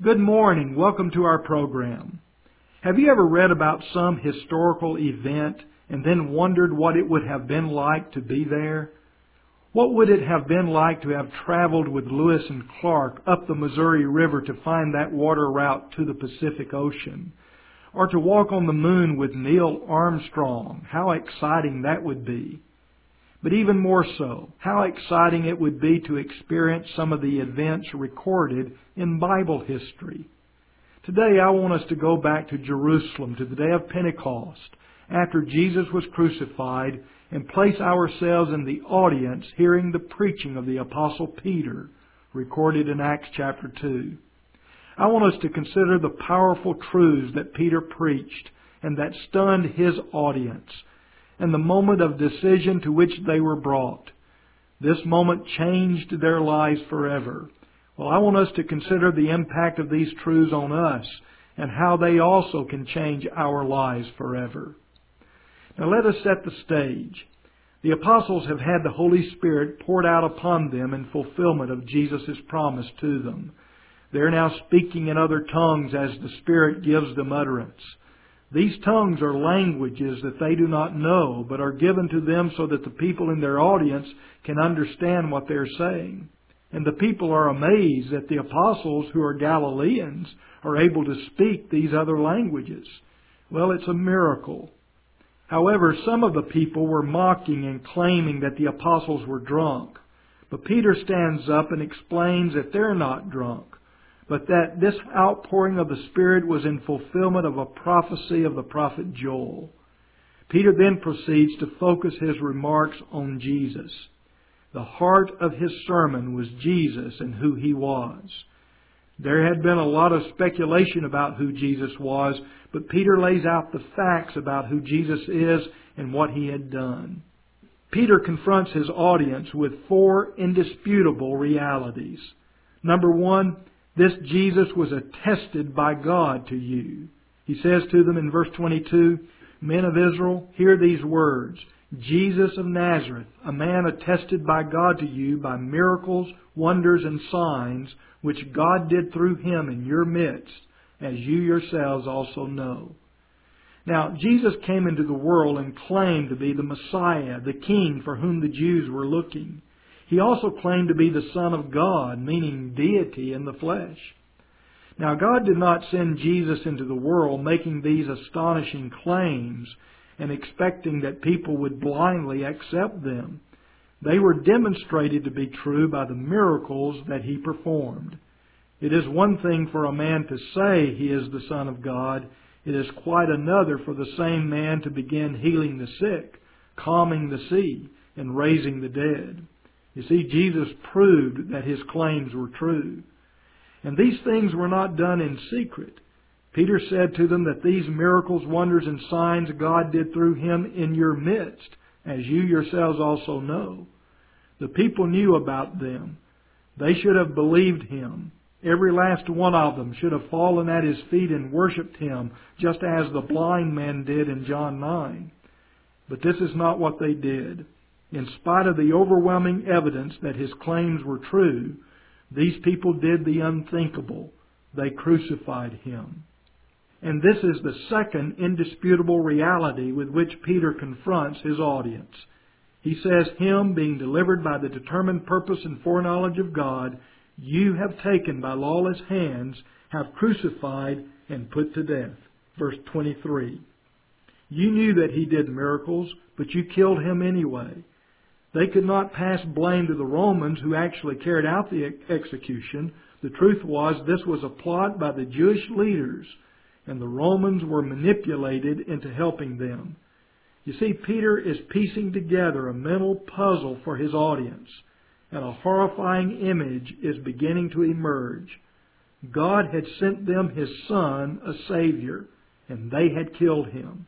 Good morning. Welcome to our program. Have you ever read about some historical event and then wondered what it would have been like to be there? What would it have been like to have traveled with Lewis and Clark up the Missouri River to find that water route to the Pacific Ocean? Or to walk on the moon with Neil Armstrong? How exciting that would be. But even more so, how exciting it would be to experience some of the events recorded in Bible history. Today I want us to go back to Jerusalem, to the day of Pentecost, after Jesus was crucified, and place ourselves in the audience hearing the preaching of the Apostle Peter, recorded in Acts chapter 2. I want us to consider the powerful truths that Peter preached and that stunned his audience, and the moment of decision to which they were brought. This moment changed their lives forever. Well, I want us to consider the impact of these truths on us and how they also can change our lives forever. Now let us set the stage. The apostles have had the Holy Spirit poured out upon them in fulfillment of Jesus' promise to them. They are now speaking in other tongues as the Spirit gives them utterance. These tongues are languages that they do not know, but are given to them so that the people in their audience can understand what they are saying. And the people are amazed that the apostles, who are Galileans, are able to speak these other languages. Well, it's a miracle. However, some of the people were mocking and claiming that the apostles were drunk. But Peter stands up and explains that they're not drunk, but that this outpouring of the Spirit was in fulfillment of a prophecy of the prophet Joel. Peter then proceeds to focus his remarks on Jesus. The heart of his sermon was Jesus and who He was. There had been a lot of speculation about who Jesus was, but Peter lays out the facts about who Jesus is and what He had done. Peter confronts his audience with 4 indisputable realities. Number 1, this Jesus was attested by God to you. He says to them in verse 22, "Men of Israel, hear these words. Jesus of Nazareth, a man attested by God to you by miracles, wonders, and signs, which God did through Him in your midst, as you yourselves also know." Now, Jesus came into the world and claimed to be the Messiah, the King for whom the Jews were looking. He also claimed to be the Son of God, meaning deity in the flesh. Now, God did not send Jesus into the world making these astonishing claims and expecting that people would blindly accept them. They were demonstrated to be true by the miracles that He performed. It is one thing for a man to say he is the Son of God. It is quite another for the same man to begin healing the sick, calming the sea, and raising the dead. You see, Jesus proved that His claims were true. And these things were not done in secret. Peter said to them that these miracles, wonders, and signs God did through Him in your midst, as you yourselves also know. The people knew about them. They should have believed Him. Every last one of them should have fallen at His feet and worshipped Him, just as the blind man did in John 9. But this is not what they did. In spite of the overwhelming evidence that His claims were true, these people did the unthinkable. They crucified Him. And this is the second indisputable reality with which Peter confronts his audience. He says, "Him, being delivered by the determined purpose and foreknowledge of God, you have taken by lawless hands, have crucified and put to death." Verse 23. You knew that He did miracles, but you killed Him anyway. They could not pass blame to the Romans who actually carried out the execution. The truth was, this was a plot by the Jewish leaders, and the Romans were manipulated into helping them. You see, Peter is piecing together a mental puzzle for his audience, and a horrifying image is beginning to emerge. God had sent them His Son, a Savior, and they had killed Him.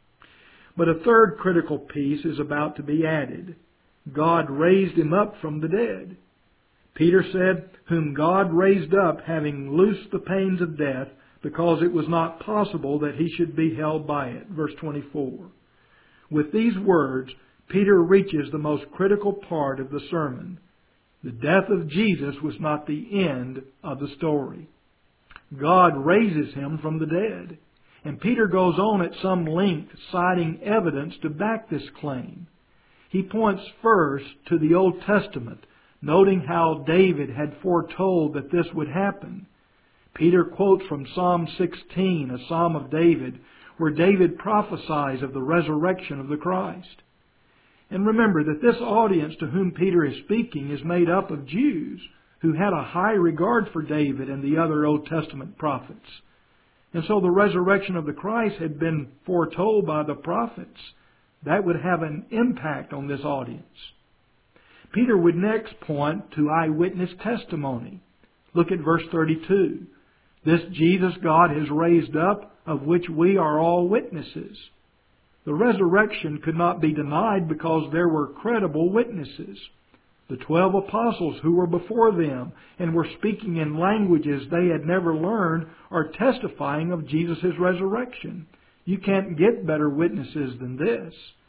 But a third critical piece is about to be added. God raised Him up from the dead. Peter said, "Whom God raised up, having loosed the pains of death, because it was not possible that He should be held by it." Verse 24. With these words, Peter reaches the most critical part of the sermon. The death of Jesus was not the end of the story. God raises him from the dead. And Peter goes on at some length, citing evidence to back this claim. He points first to the Old Testament, noting how David had foretold that this would happen. Peter quotes from Psalm 16, a psalm of David, where David prophesies of the resurrection of the Christ. And remember that this audience to whom Peter is speaking is made up of Jews who had a high regard for David and the other Old Testament prophets. And so the resurrection of the Christ had been foretold by the prophets. That would have an impact on this audience. Peter would next point to eyewitness testimony. Look at verse 32. This Jesus God has raised up, of which we are all witnesses. The resurrection could not be denied because there were credible witnesses. The 12 apostles who were before them and were speaking in languages they had never learned are testifying of Jesus' resurrection. You can't get better witnesses than this.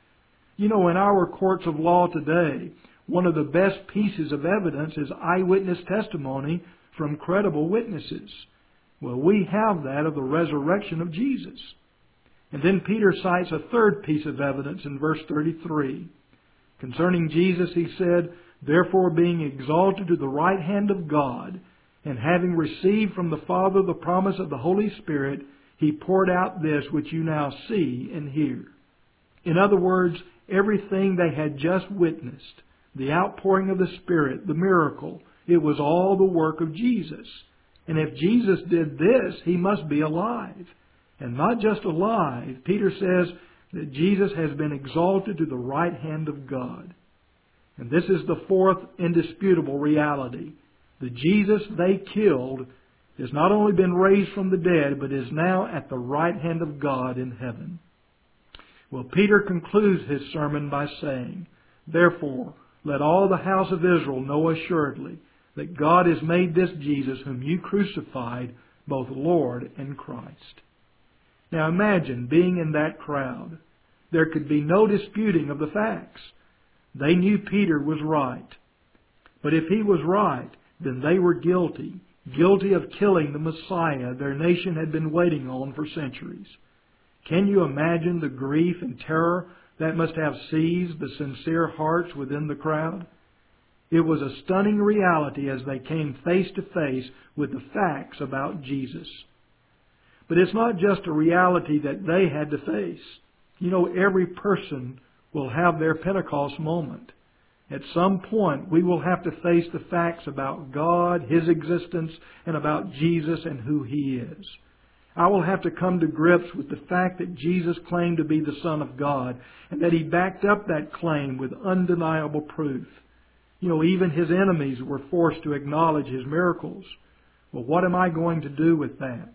You know, in our courts of law today, one of the best pieces of evidence is eyewitness testimony from credible witnesses. Well, we have that of the resurrection of Jesus. And then Peter cites a third piece of evidence in verse 33. Concerning Jesus, he said, "Therefore, being exalted to the right hand of God, and having received from the Father the promise of the Holy Spirit, He poured out this which you now see and hear." In other words, everything they had just witnessed, the outpouring of the Spirit, the miracle, it was all the work of Jesus. And if Jesus did this, He must be alive. And not just alive, Peter says that Jesus has been exalted to the right hand of God. And this is the fourth indisputable reality. The Jesus they killed has not only been raised from the dead, but is now at the right hand of God in heaven. Well, Peter concludes his sermon by saying, "Therefore, let all the house of Israel know assuredly that God has made this Jesus whom you crucified both Lord and Christ." Now imagine being in that crowd. There could be no disputing of the facts. They knew Peter was right. But if he was right, then they were guilty of killing the Messiah their nation had been waiting on for centuries. Can you imagine the grief and terror that must have seized the sincere hearts within the crowd? It was a stunning reality as they came face to face with the facts about Jesus. But it's not just a reality that they had to face. You know, every person will have their Pentecost moment. At some point, we will have to face the facts about God, His existence, and about Jesus and who He is. I will have to come to grips with the fact that Jesus claimed to be the Son of God, and that He backed up that claim with undeniable proof. You know, even His enemies were forced to acknowledge His miracles. Well, what am I going to do with that?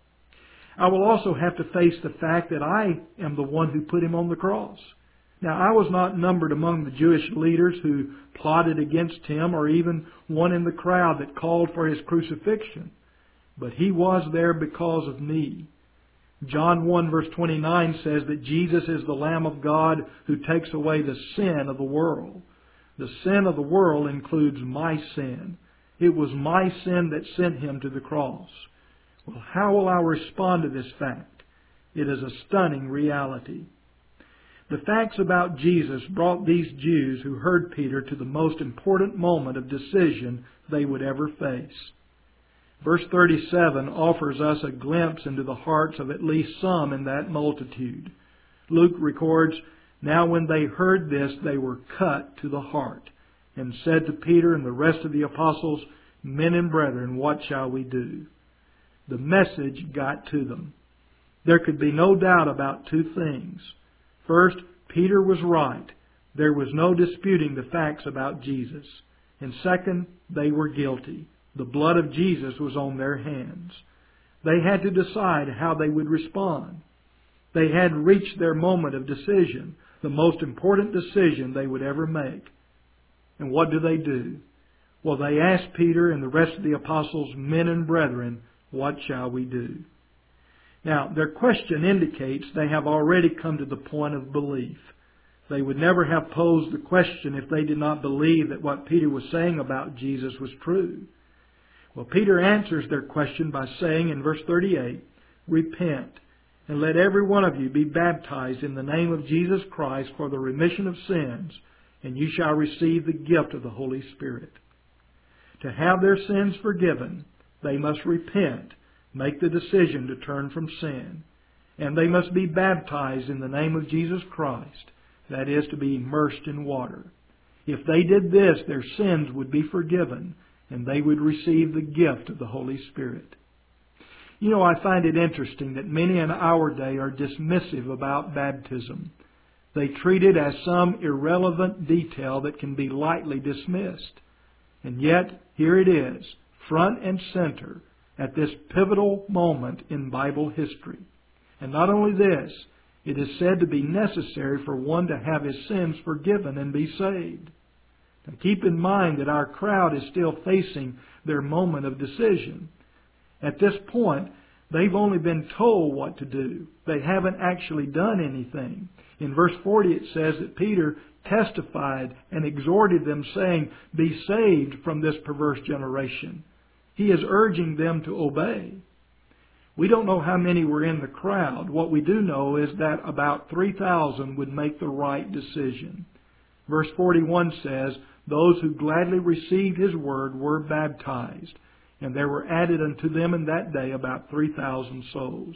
I will also have to face the fact that I am the one who put Him on the cross. Now, I was not numbered among the Jewish leaders who plotted against Him, or even one in the crowd that called for His crucifixion. But He was there because of me. John 1 verse 29 says that Jesus is the Lamb of God who takes away the sin of the world. The sin of the world includes my sin. It was my sin that sent Him to the cross. Well, how will I respond to this fact? It is a stunning reality. The facts about Jesus brought these Jews who heard Peter to the most important moment of decision they would ever face. Verse 37 offers us a glimpse into the hearts of at least some in that multitude. Luke records, "Now when they heard this, they were cut to the heart, and said to Peter and the rest of the apostles, 'Men and brethren, what shall we do?'" The message got to them. There could be no doubt about two things. First, Peter was right. There was no disputing the facts about Jesus. And second, they were guilty. The blood of Jesus was on their hands. They had to decide how they would respond. They had reached their moment of decision, the most important decision they would ever make. And what do? Well, they asked Peter and the rest of the apostles, "Men and brethren, what shall we do?" Now, their question indicates they have already come to the point of belief. They would never have posed the question if they did not believe that what Peter was saying about Jesus was true. Well, Peter answers their question by saying in verse 38, "Repent, and let every one of you be baptized in the name of Jesus Christ for the remission of sins, and you shall receive the gift of the Holy Spirit." To have their sins forgiven, they must repent, make the decision to turn from sin, and they must be baptized in the name of Jesus Christ, that is, to be immersed in water. If they did this, their sins would be forgiven, and they would receive the gift of the Holy Spirit. You know, I find it interesting that many in our day are dismissive about baptism. They treat it as some irrelevant detail that can be lightly dismissed. And yet, here it is, front and center, at this pivotal moment in Bible history. And not only this, it is said to be necessary for one to have his sins forgiven and be saved. Now keep in mind that our crowd is still facing their moment of decision. At this point, they've only been told what to do. They haven't actually done anything. In verse 40 it says that Peter testified and exhorted them, saying, "Be saved from this perverse generation." He is urging them to obey. We don't know how many were in the crowd. What we do know is that about 3,000 would make the right decision. Verse 41 says, "Those who gladly received His word were baptized, and there were added unto them in that day about 3,000 souls."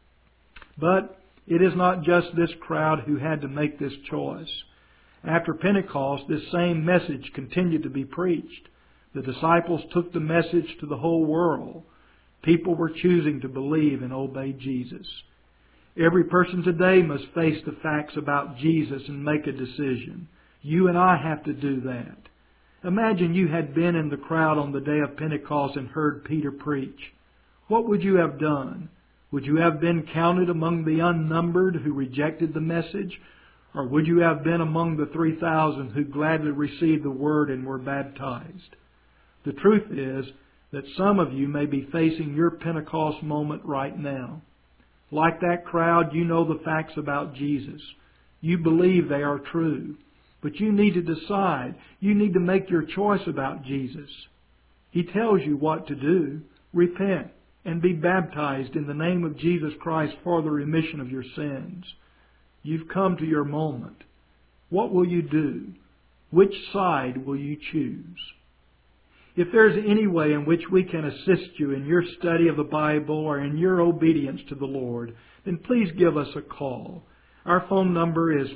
But it is not just this crowd who had to make this choice. After Pentecost, this same message continued to be preached. The disciples took the message to the whole world. People were choosing to believe and obey Jesus. Every person today must face the facts about Jesus and make a decision. You and I have to do that. Imagine you had been in the crowd on the day of Pentecost and heard Peter preach. What would you have done? Would you have been counted among the unnumbered who rejected the message? Or would you have been among the 3,000 who gladly received the word and were baptized? The truth is that some of you may be facing your Pentecost moment right now. Like that crowd, you know the facts about Jesus. You believe they are true. But you need to decide. You need to make your choice about Jesus. He tells you what to do. Repent and be baptized in the name of Jesus Christ for the remission of your sins. You've come to your moment. What will you do? Which side will you choose? If there's any way in which we can assist you in your study of the Bible or in your obedience to the Lord, then please give us a call. Our phone number is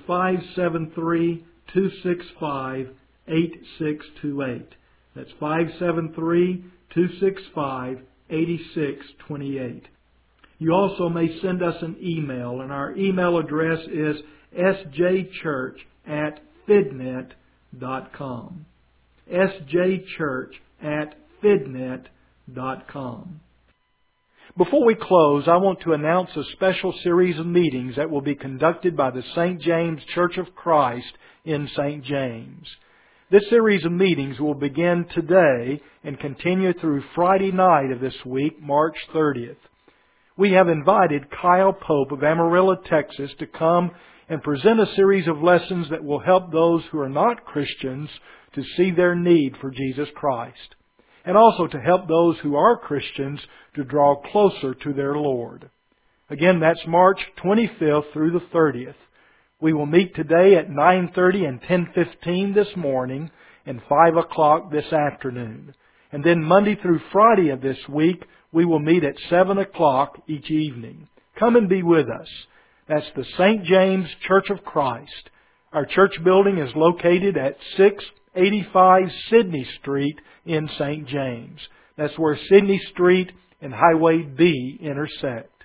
573-265-8628. That's 573-265-8628. You also may send us an email, and our email address is sjchurch@fidnet.com. sjchurch@fidnet.com. Before we close, I want to announce a special series of meetings that will be conducted by the St. James Church of Christ in St. James. This series of meetings will begin today and continue through Friday night of this week, March 30th. We have invited Kyle Pope of Amarillo, Texas, to come and present a series of lessons that will help those who are not Christians to see their need for Jesus Christ, and also to help those who are Christians to draw closer to their Lord. Again, that's March 25th through the 30th. We will meet today at 9:30 and 10:15 this morning and 5 o'clock this afternoon. And then Monday through Friday of this week, we will meet at 7 o'clock each evening. Come and be with us. That's the St. James Church of Christ. Our church building is located at 685 Sydney Street in St. James. That's where Sydney Street and Highway B intersect.